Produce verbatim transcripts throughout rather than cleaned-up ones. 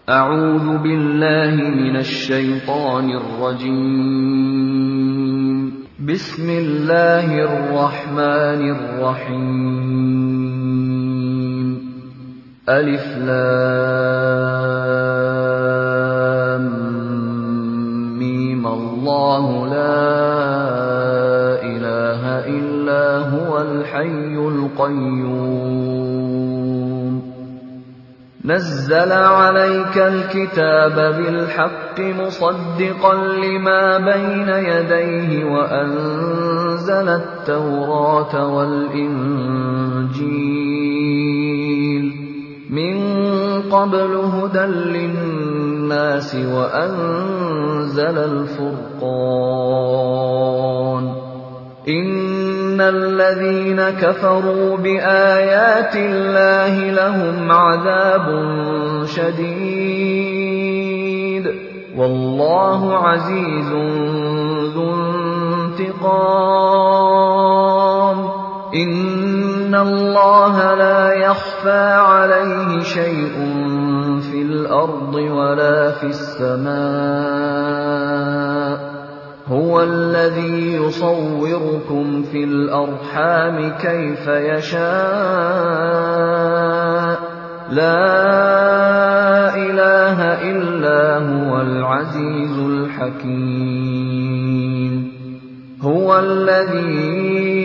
أعوذ بالله من الشيطان الرجيم. بسم الله الرحمن الرحيم. ألف لام ميم الله لا إله إلا هو الحي القيوم. نزل عليك الكتاب بالحق مصدقا لما بين يديه وأنزل التوراة والإنجيل من قبل هدى للناس وأنزل الفرقان. إن الذين كفروا بآيات الله لهم عذاب شديد والله عزيز ذو انتقام. إن الله لا يخفى عليه شيء في الأرض ولا في السماء. هو الذي يصوركم في الأرحام كيف يشاء. لا إله إلا هو العزيز الحكيم. هو الذي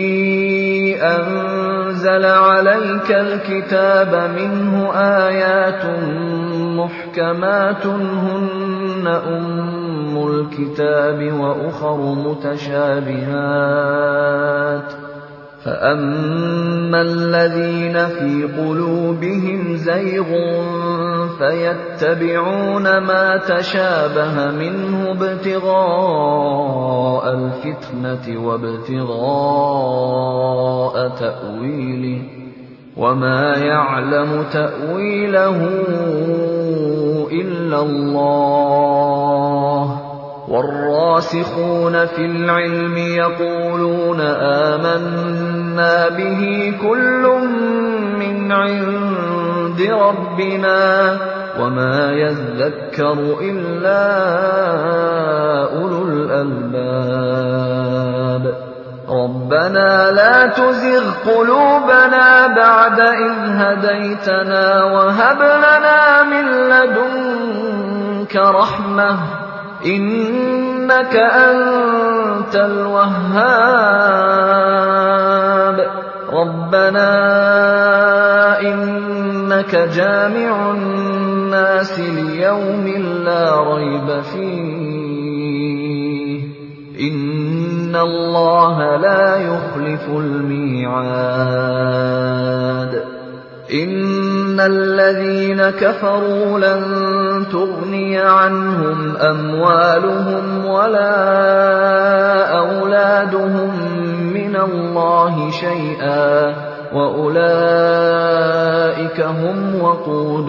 أنزل عليك الكتاب منه آيات محكمات هن أم الكتاب وأخر متشابهات. فأما الذين في قلوبهم زيغ فيتبعون ما تشابه منه ابتغاء الفتنة وابتغاء تأويله وما يعلم تأويله إلا الله. والراسخون في العلم يقولون آمنا به كل من عند ربنا وما يذكر إلا أولو الألباب. ربنا لا تزغ قلوبنا بعد إذ هديتنا وهب لنا من لدنك رحمة إنك أنت الوهاب. ربنا إنك جامع الناس ليوم لا ريب فيه إن الله لا يخلف الميعاد. إن الذين كفروا لن تغني عنهم أموالهم ولا أولادهم من الله شيئا وأولئك هم وقود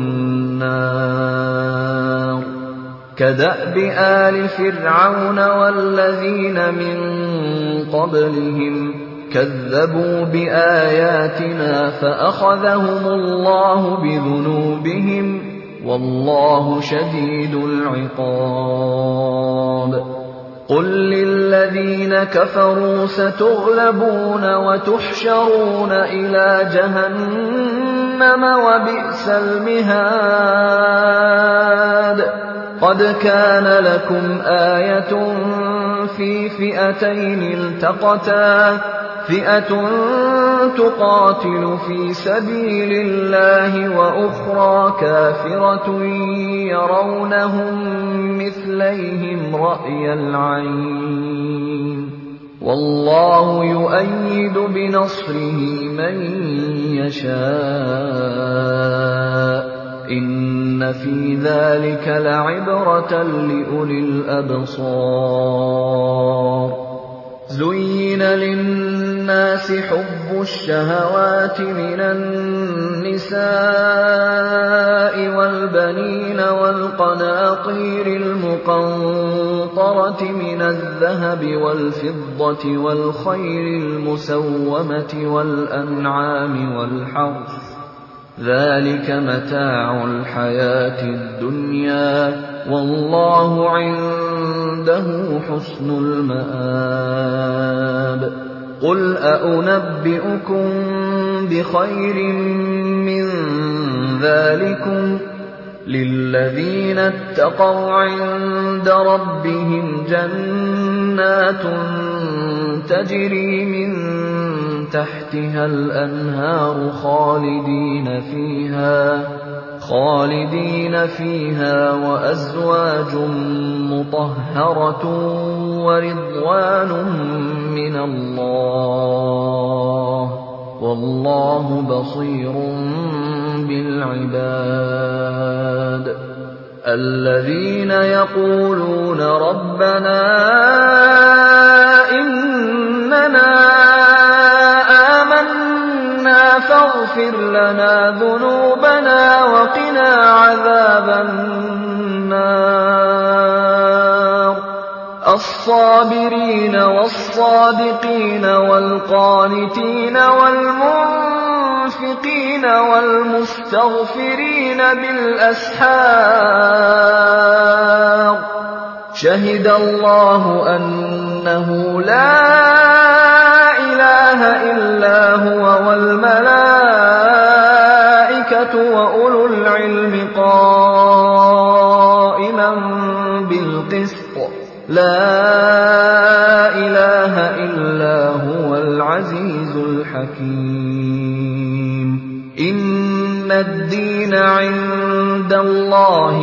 النار. كدأب آل فرعون والذين من قبلهم كذبوا بآياتنا فأخذهم الله بذنوبهم والله شديد العقاب. قل للذين كفروا ستغلبون وتحشرون إلى جهنم وبئس المهاد. قد كان لكم آية في فئتين التقتا فئة تقاتل في سبيل الله وأخرى كافرة يرونهم مثليهم رأي العين والله يؤيد بنصره من يشاء. إن في ذلك لعبرة لأولي الأبصار. زين للناس حب الشهوات من النساء والبنين والقناطير المقنطرة من الذهب والفضة والخيل المسومة والأنعام والحرث ذلك متاع الحياة الدنيا والله عنده حسن المآب قل أأنبئكم بخير من ذلكم للذين اتقوا عند ربهم جنات تجري من تحتها الأنهار خالدين فيها خالدين فيها وأزواج مطهرة ورضوان من الله والله بصير بالعباد الذين يقولون ربنا إننا آمنا فاغفر لنا ذنوبنا وقنا عذاب النار الصابرين والصادقين والقانتين والمنفقين والمستغفرين بالأسحار شهد الله أنه لا إله إلا هو والملائكة وأولو العلم قائما بالقسط لا إله إلا هو العزيز الحكيم إن الدين عند الله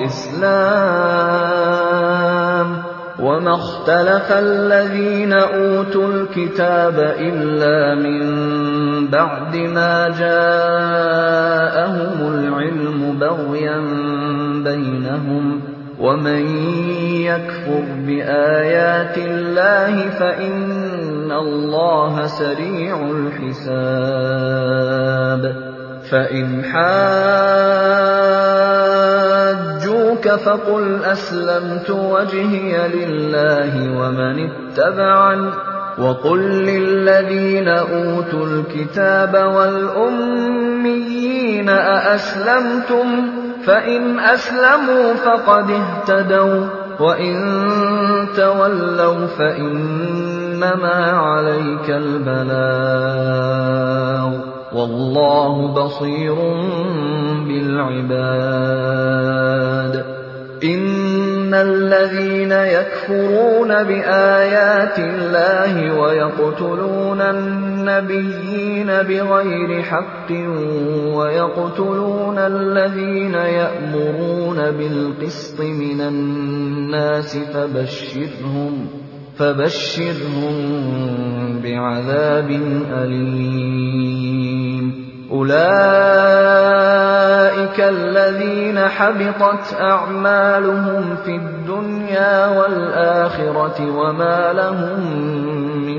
الإسلام وما اختلف الذين أوتوا الكتاب إلا من بعد ما جاءهم العلم بغيا بينهم ومن يكفر بآيات الله فإن الله سريع الحساب فإن حاجوك فقل أسلمت وجهي لله ومن اتبعني وقل للذين أوتوا الكتاب والأميين أأسلمتم فإن أسلموا فقد اهتدوا وإن تولوا فإنما عليك البلاغ والله بصير بالعباد إن الذين يكفرون بآيات الله ويقتلون النبيين بغير حق ويقتلون الذين يأمرون بالقسط من الناس فبشرهم فبشرهم بعذاب أليم أولئك الذين حبطت أعمالهم في الدنيا والآخرة وما لهم من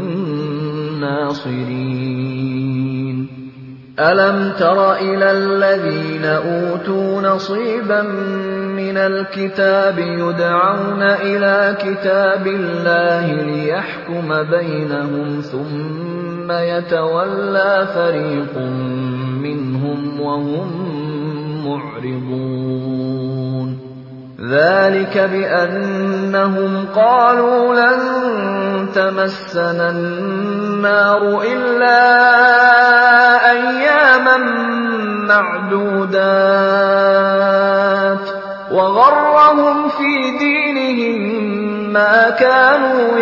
ناصرين ألم تر إلى الذين أوتوا نصيبا من الكتاب يدعون إلى كتاب الله ليحكم بينهم ثم يتولى فريق منهم وهم معرضون ذلك بأنهم قالوا لن تمسنا النار إلا أياما معدودات وغرهم في دينهم ما كانوا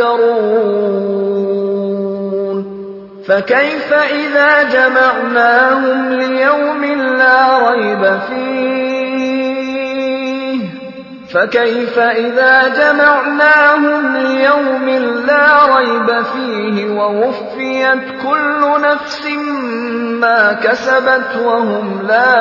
يفترون فكيف إذا جمعناهم ليوم لا ريب فيه فكيف إذا جمعناهم ليوم لا ريب فيه ووفيت كل نفس ما كسبت وهم لا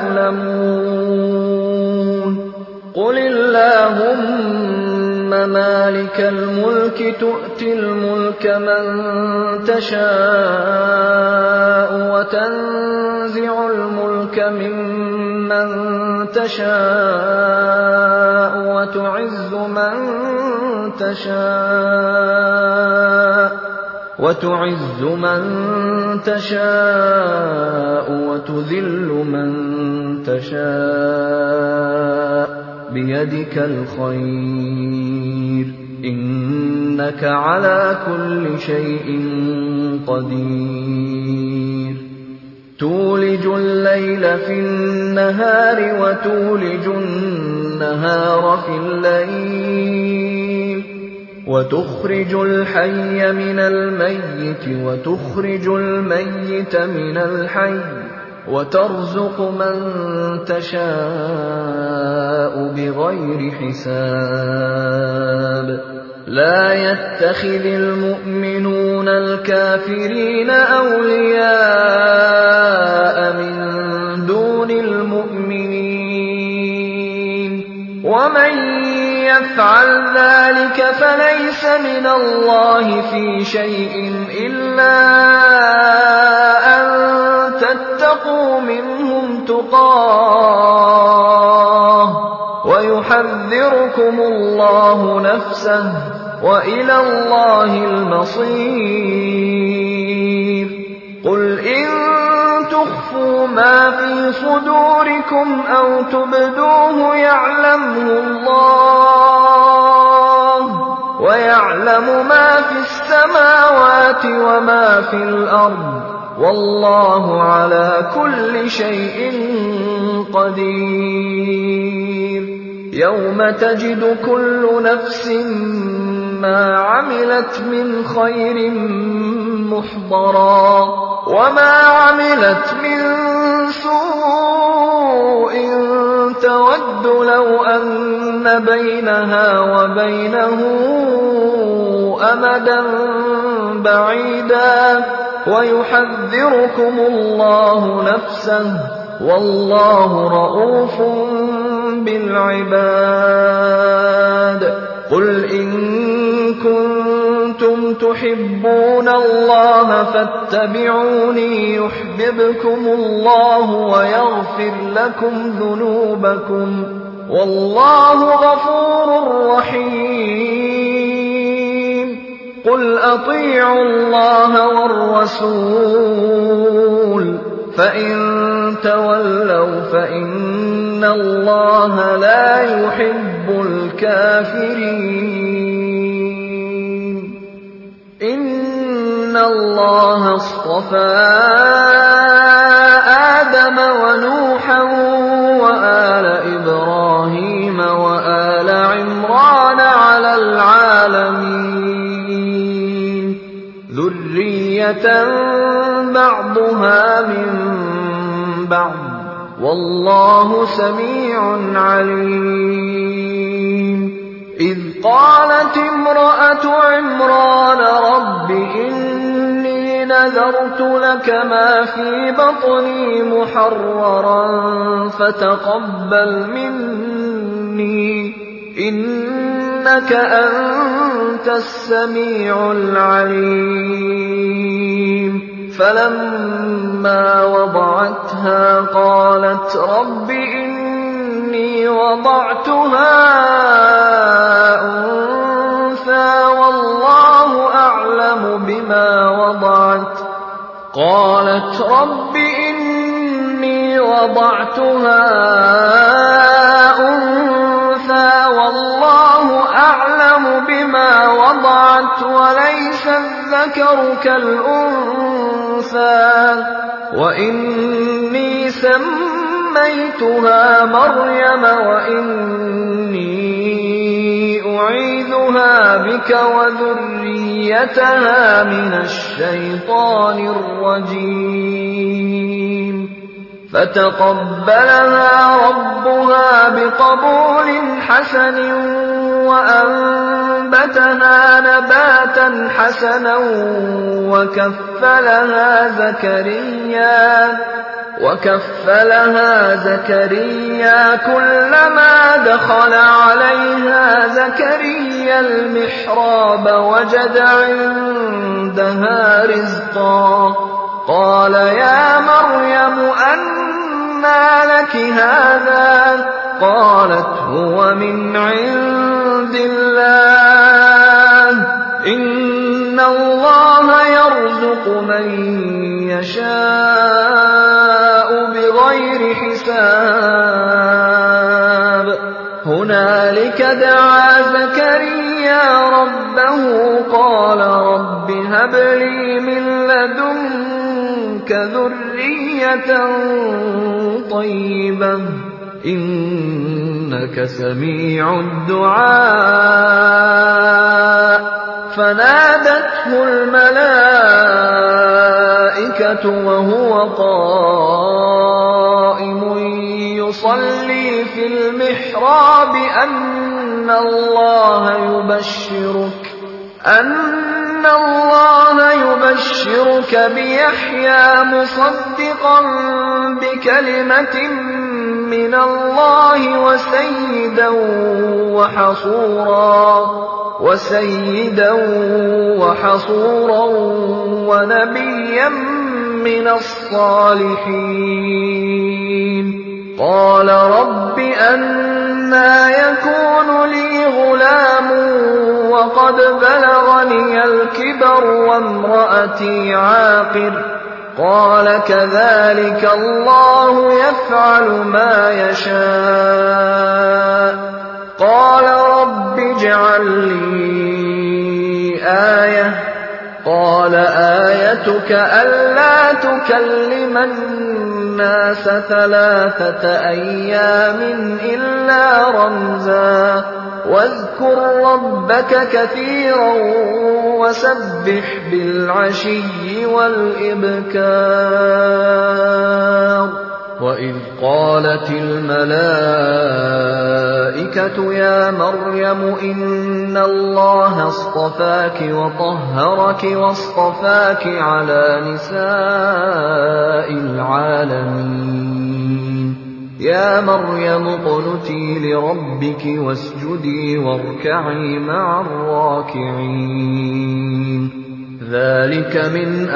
يظلمون قل اللهم مالك الملك تؤتي الملك من تشاء وتنزع الملك ممن تشاء وتعز من تشاء وتعز من تشاء وتذل من تشاء بيدك الخير إنك على كل شيء قدير تولج الليل في النهار وتولج النهار في الليل وتخرج الحي من الميت وتخرج الميت من الحي وترزق من تشاء بغير حساب لا يتخذ المؤمنون الكافرين أولياء من دون المؤمنين ومن يفعل ذلك فليس من الله في شيء إلا أن تتقوا منهم تقاه ويحذركم الله نفسه وإلى الله المصير قل إن تخفوا ما في صدوركم أو تبدوه يعلمه الله ويعلم ما في السماوات وما في الأرض والله على كل شيء قدير يوم تجد كل نفس ما عملت من خير محضرا وما عملت من سوء تود لو أن بينها وبينه أمدا بعيدا ويحذركم الله نفسه والله رءوف بالعباد قل إن كنتم تحبون الله فاتبعوني يحببكم الله ويغفر لكم ذنوبكم والله غفور رحيم قل أطيعوا الله والرسول فإن تولوا فإن الله لا يحب الكافرين إن الله اصطفى آدم ونوحا وآل إبراهيم وآل عمران على العالمين ذرية بعضها من بعض والله سميع عليم إذ قالت امرأة عمران رب إني نذرت لك ما في بطني محررا فتقبل مني إنك أنت السميع العليم فلما وضعتها قالت رب إني وضعتها أنثى والله أعلم بما وضعت قالت رب إني وضعتها أنثى والله أعلم بما وضعت وليس الذكر كالأنثى وإني سميتها مريم وإني أعيذها بك وذريتها من الشيطان الرجيم فتقبلها ربها بقبول حسن وأنبتها نباتا حسنا وكفلها زكريا وكفلها زكريا كلما دخل عليها زكريا المحراب وجد عندها رزقا قال يا مريم أنى لك هذا قالت هو من عند الله إن الله يرزق من يشاء بغير حساب هنالك دعا زكريا ربه قال رب هب لي من لدنك ذرية طيبة إنك سميع الدعاء فنادته الملائكة وهو قائم يصلي في المحراب أن الله يبشرك أن الله يبشرك بيحيى مصدقا بكلمة من الله وسيدا وحصورا وسيدا وحصورا ونبيا من الصالحين قال رب أنى يكون لي غلام وقد بلغني الكبر وامرأتي عاقر قال كذلك الله يفعل ما يشاء قال رب اجعل لي آية قال آيتك ألا تكلم الناس ثلاثة أيام إلا رمزا واذكر ربك كثيرا وسبح بالعشي والإبكار وإذ قالت الملائكة يا مريم إن الله اصطفاك وطهرك واصطفاك على نساء العالمين يا مريم اقنتي لربك واسجدي واركعي مع الراكعين ذلك من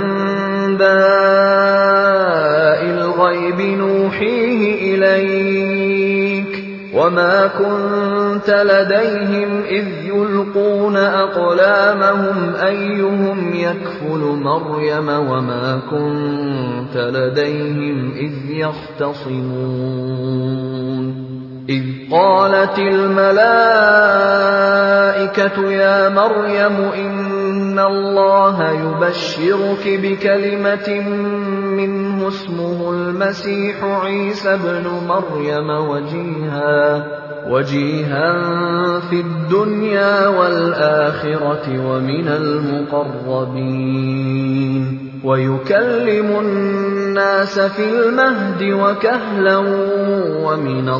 أنباء الغيب نوحيه إليك وما كنت لديهم إذ يلقون أقلامهم أيهم يكفل مريم وما كنت لديهم إذ يختصمون إذ قالت الملائكة يا مريم إن الله يبشرك بكلمة منه اسمه المسيح عيسى ابن مريم وجيها وجيها في الدنيا والآخرة ومن المقربين ويكلم الناس في المهد وكهلا ومن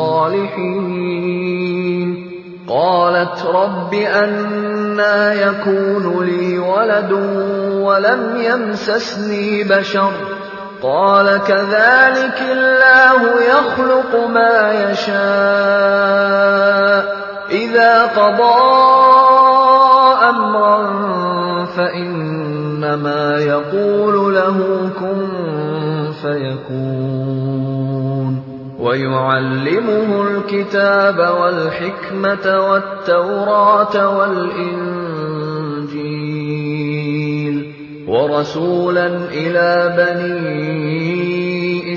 الصالحين قالت رب أنى يكون لي ولد ولم يمسسني بشر قال كذلك الله يخلق ما يشاء إذا قضى أمرا فإنما يقول له كن فيكون ويعلمه الكتاب والحكمة والتوراة والإنجيل ورسولا إلى بني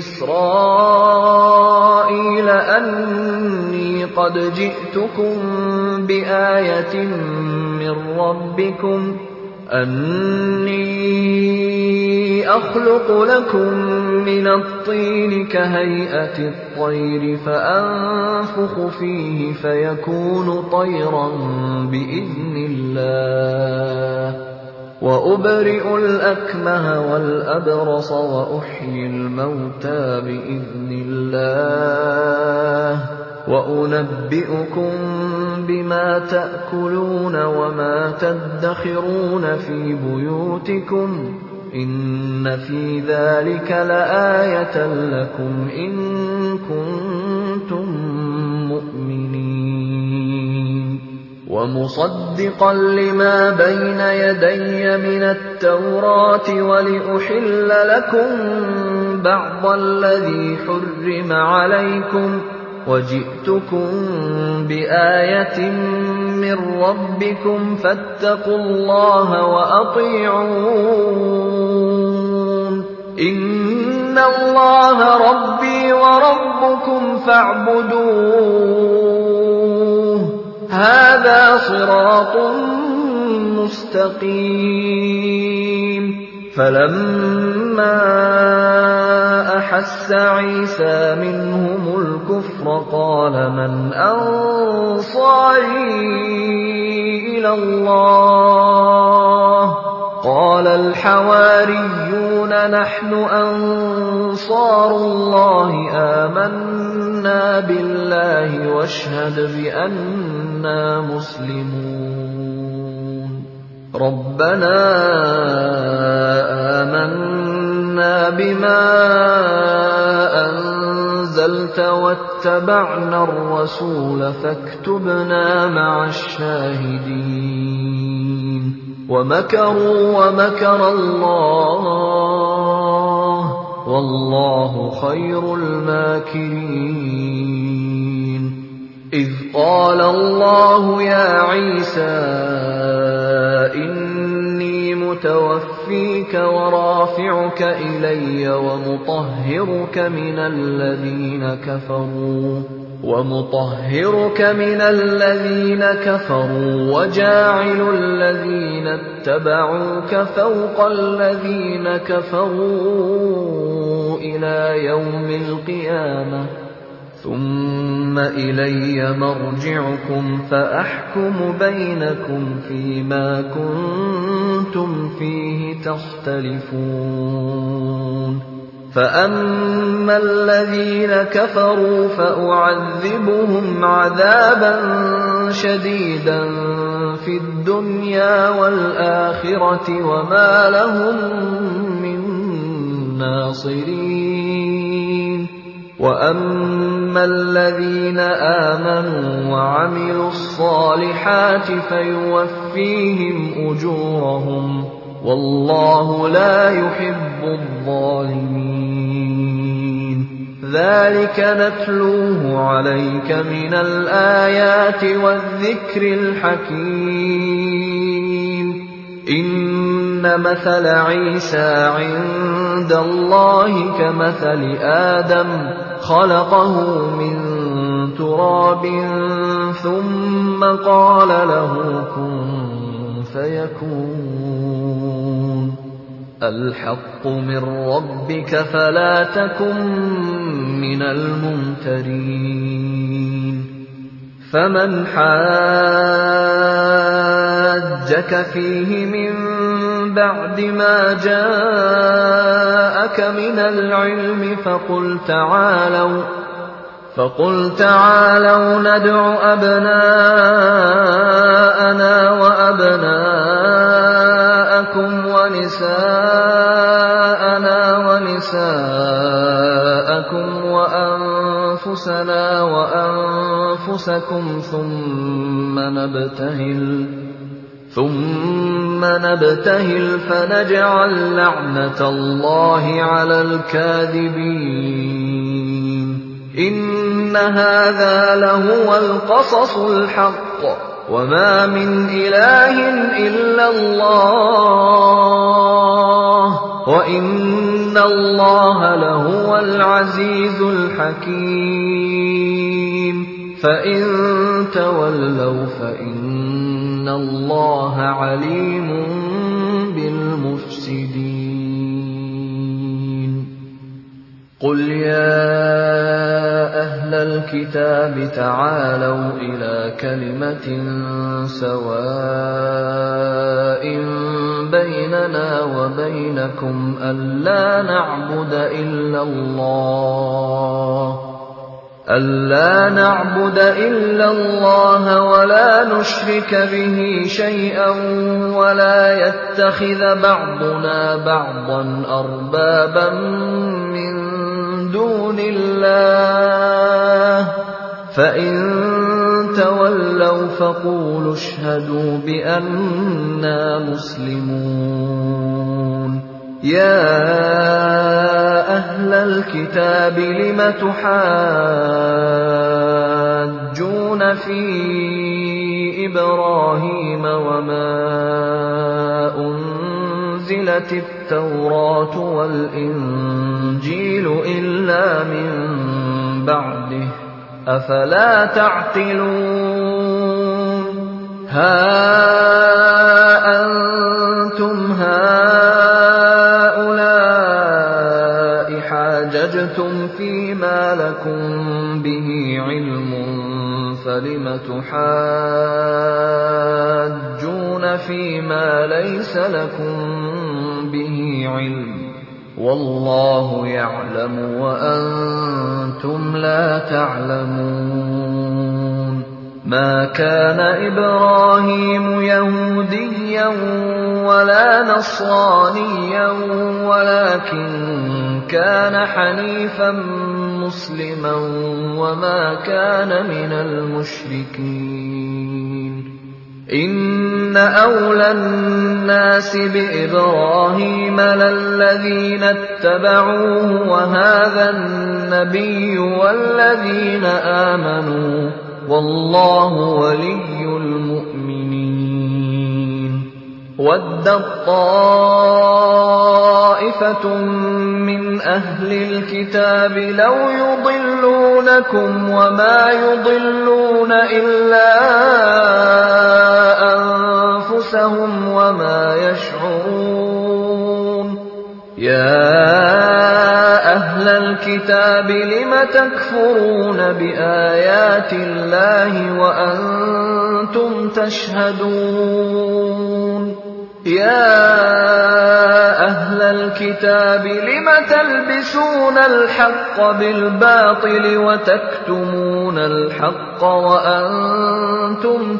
إسرائيل أني قد جئتكم بآية من ربكم أني أخلق لكم من الطين كهيئة الطير فأنفخ فيه فيكون طيرا بإذن الله وأبرئ الأكمه والأبرص وأحيي الموتى بإذن الله وأنبئكم بما تأكلون وما تدخرون في بيوتكم إن في ذلك لآية لكم إن كنتم مؤمنين ومصدقا لما بين يدي من التوراة ولأحل لكم بعض الذي حرم عليكم وجئت جِئْتُكُم بِآيَةٍ مِّن رَّبِّكُمْ فَاتَّقُوا اللَّهَ وَأَطِيعُونِ إِنَّ اللَّهَ رَبِّي وَرَبُّكُمْ فَاعْبُدُوهُ هَٰذَا صِرَاطٌ مُّسْتَقِيمٌ فَلَمَّا أَحَسَّ عِيسَىٰ مِنْهُمُ الْكُفْرَ قَالَ مَنْ أَنصَارِي إِلَى اللَّهِ قَالَ الْحَوَارِيُّونَ نَحْنُ أَنصَارُ اللَّهِ آمَنَّا بِاللَّهِ وَاشْهَدْ بِأَنَّا مُسْلِمُونَ رَبَّنَا آمَنَّا بِمَا أَنزَلْتَ وَاتَّبَعْنَا الرَّسُولَ فَاكْتُبْنَا مَعَ الشَّاهِدِينَ وَمَكَرُوا وَمَكَرَ اللَّهُ وَاللَّهُ خَيْرُ الْمَاكِرِينَ إِذْ قَالَ اللَّهُ يَا عِيسَىٰ إِنِّي مُتَوَفِّيكَ وَرَافِعُكَ إِلَيَّ وَمُطَهِّرُكَ مِنَ الَّذِينَ كَفَرُوا وَمُطَهِّرُكَ مِنَ الَّذِينَ كَفَرُوا وَجَاعِلُ الَّذِينَ اتَّبَعُوكَ فَوْقَ الَّذِينَ كَفَرُوا إِلَىٰ يَوْمِ الْقِيَامَةِ ثُمَّ إِلَيَّ مَرْجِعُكُمْ فَأَحْكُمُ بَيْنَكُمْ فِيمَا كُنتُمْ فِيهِ تَخْتَلِفُونَ فَأَمَّا الَّذِينَ كَفَرُوا فَأُعَذِّبُهُمْ عَذَابًا شَدِيدًا فِي الدُّنْيَا وَالْآخِرَةِ وَمَا لَهُم مِّن نَّاصِرِينَ وَأَمَّا الَّذِينَ آمَنُوا وَعَمِلُوا الصَّالِحَاتِ فَيُوَفِّيهِمْ أُجُورَهُمْ وَاللَّهُ لَا يُحِبُّ الظَّالِمِينَ ذَلِكَ نَتْلُوهُ عَلَيْكَ مِنَ الْآيَاتِ وَالذِّكْرِ الْحَكِيمِ إِنَّ مَثَلَ عِيسَىٰ عِندَ اللَّهِ كَمَثَلِ آدَمَ خَلَقَهُ مِن تُرَابٍ ثُمَّ قَالَ لَهُ كُن فَيَكُونُ الْحَقُّ مِن رَّبِّكَ فَلَا تَكُن مِّنَ الْمُمْتَرِينَ فَمَنْ حَاجَّكَ فِيهِ مِن بَعْدِ مَا جَاءَكَ مِنَ الْعِلْمِ فَقُلْ تَعَالَوْا فَقُلْ تَعَالَوْا نَدْعُ أَبْنَاءَنَا وَأَبْنَاءَكُمْ وَنِسَاءَنَا وَنِسَاءَكُمْ وَأَنفُسَنَا وَأَنفُسَكُمْ ثُمَّ نَبْتَهِلْ ثُمَّ نَبْتَهِلْ فَنَجْعَلْ لَعْنَتَ اللَّهِ عَلَى الْكَاذِبِينَ إِنَّ هَٰذَا لَهُوَ الْقَصَصُ الْحَقُّ وَمَا مِنْ إِلَٰهٍ إِلَّا اللَّهُ وَإِنَّ اللَّهَ لَهُوَ الْعَزِيزُ الْحَكِيمُ فَإِن تَوَلَّوْا فَإِنَّ اللَّهَ عَلِيمٌ بِالْمُفْسِدِينَ قُلْ يَا أَهْلَ الْكِتَابِ تَعَالَوْا إِلَىٰ كَلِمَةٍ سَوَاءٍ بَيْنَنَا وَبَيْنَكُمْ أَلَّا نَعْبُدَ إِلَّا اللَّهَ أَلَّا نَعْبُدَ إِلَّا اللَّهَ وَلَا نُشْرِكَ بِهِ شَيْئًا وَلَا يَتَّخِذَ بَعْضُنَا بَعْضًا أَرْبَابًا مِّن دُونِ اللَّهِ فَإِن تَوَلَّوْا فَقُولُوا اشْهَدُوا بِأَنَّا مُسْلِمُونَ يَا أَهْلَ الْكِتَابِ لِمَ تُحَاجُّونَ فِي إِبْرَاهِيمَ وَمَا أُنزِلَتِ التَّوْرَاةُ وَالْإِنجِيلُ إِلَّا مِن بَعْدِهِ ۚ أَفَلَا تَعْقِلُونَ هَا أَنتُمْ هَٰؤُلَاءِ حَاجَجْتُمْ فِيمَا لَكُم بِهِ عِلْمٌ فَلِمَ تُحَاجُّونَ فِيمَا لَيْسَ لَكُم بِهِ عِلْمٌ ۚ وَاللَّهُ يَعْلَمُ وَأَنتُمْ لَا تَعْلَمُونَ مَا كَانَ إِبْرَاهِيمُ يَهُودِيًّا وَلَا نَصْرَانِيًّا وَلَٰكِن كَانَ حَنِيفًا مُّسْلِمًا وَمَا كَانَ مِنَ الْمُشْرِكِينَ إِنَّ أَوْلَى النَّاسِ بِإِبْرَاهِيمَ لَلَّذِينَ اتَّبَعُوهُ وَهَٰذَا النَّبِيُّ وَالَّذِينَ آمَنُوا ۗ وَاللَّهُ وَلِيُّ الْمُؤْمِنِينَ وَدَّت طَّائِفَةٌ مِّنْ أَهْلِ الْكِتَابِ لَوْ يُضِلُّونَكُمْ وَمَا يُضِلُّونَ إِلَّا أَنفُسَهُمْ وَمَا يَشْعُرُونَ يَا أَهْلَ الْكِتَابِ لِمَ تَكْفُرُونَ بِآيَاتِ اللَّهِ وَأَنتُمْ تَشْهَدُونَ يَا أَهْلَ الْكِتَابِ لِمَ تَلْبِسُونَ الْحَقَّ بِالْبَاطِلِ وَتَكْتُمُونَ الْحَقَّ وَأَنتُمْ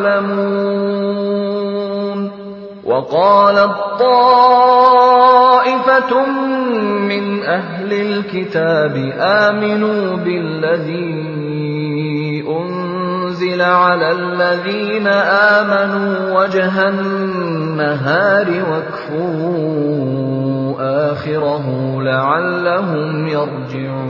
تَعْلَمُونَ وَقَالَت طَّائِفَةٌ مِّنْ أَهْلِ الْكِتَابِ آمِنُوا بِالَّذِي أُنزِلَ عَلَى الَّذِينَ آمَنُوا وَجْهَ النَّهَارِ وَاكْفُرُوا آخِرَهُ لَعَلَّهُمْ يَرْجِعُونَ